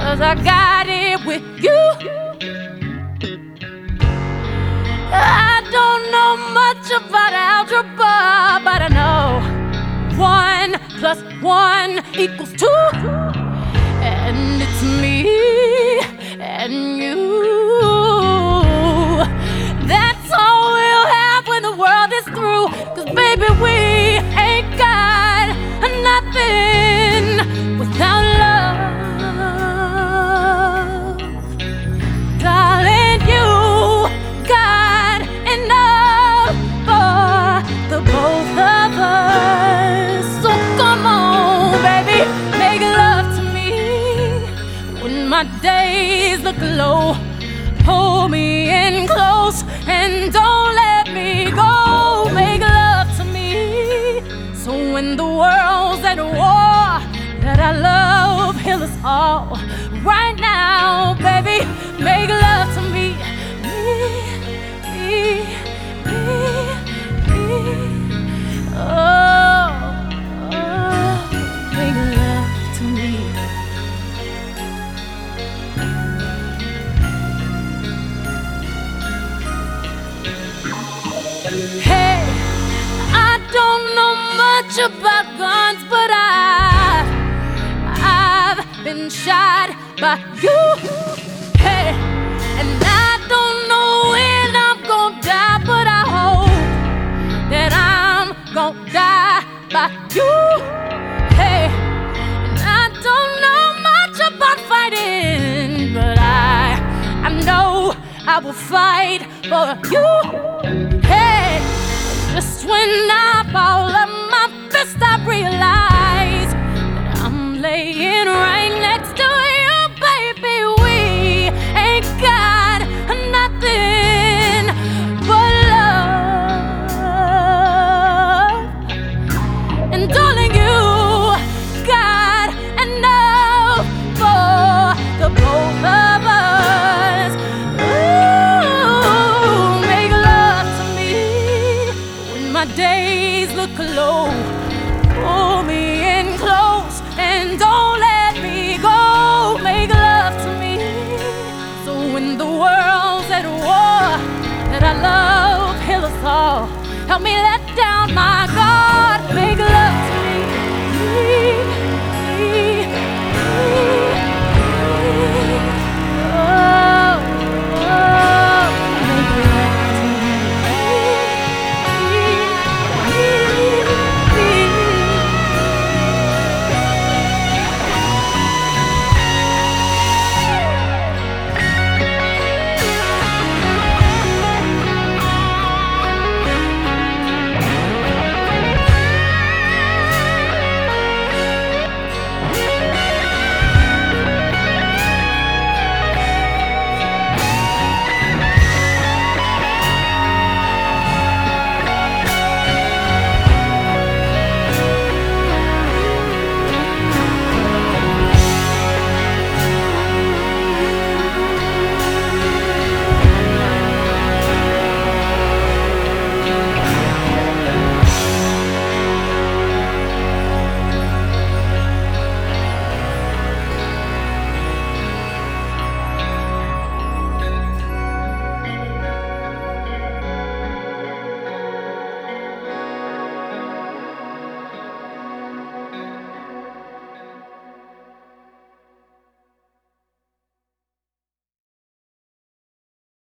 'cause I got it with you. I don't know much about algebra, but I know 1 plus 1 equals 2. And it's me and you. That's all we'll have when the world is through. 'Cause baby, we ain't got nothing without love. Darling, you got enough for the both of us. So come on, baby, make love to me when my days look low. Hold me in close and don't let me go. Make love to me so when the world's at war, that I love heal us all. Right now, baby, make love to me. Oh, make love to me. Hey, I don't know much about guns, but I've been shot by you. Hey, and I don't know when I'm gonna die, but I hope that I'm gonna die by you. Hey, and I don't know much about fighting, but I know I will fight for you. Hey, just when I fall up my fist, I realize that I'm laying right next to you, baby. We ain't got nothing but love. And darling, you got enough for the both of us. Ooh, make love to me when my days look low. Pull me in close and don't let me go. Make love to me so when the world's at war, that I love heal us all. Help me let down my guard.